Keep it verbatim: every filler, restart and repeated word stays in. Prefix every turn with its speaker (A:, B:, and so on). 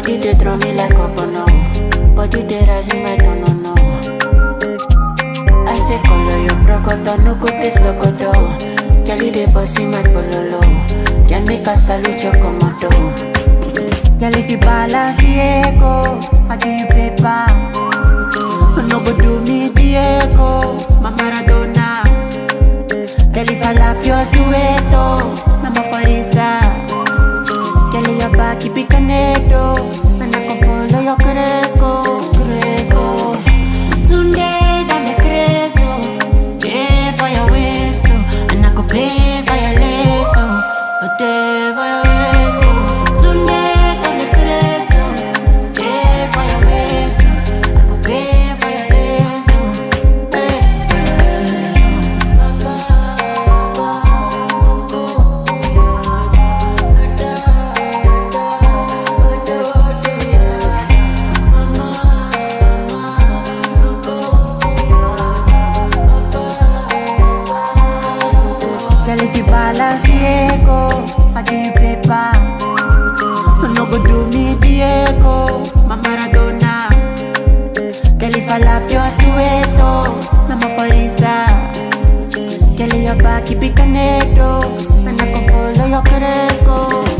A: Body they draw me like a bono. Body they rise in my don't know. I say color your procoto, no go this locodo. Kelly they bossy my pololo. Can make a salute your commando. Girl, if you balance ego, I give you paper. No go do me Diego, my Maradona. Girl, if I lap your sueto, I'm a farisa. Girl, your back keep it connected, and I can follow your cresco, cresco. Today, I'm the cresco. Pay for your waist, and I could pay for your lace, a day for your waist. Today, I'm the cresco. Pay for your waist, I could pay for your lace, pay for your Girl, if you balance ego, I give you paper. No go do me Diego, my Maradona. Girl, if I lap your sueto, I'm a farisa. Girl, your back keep it connected, and I can follow your cresco.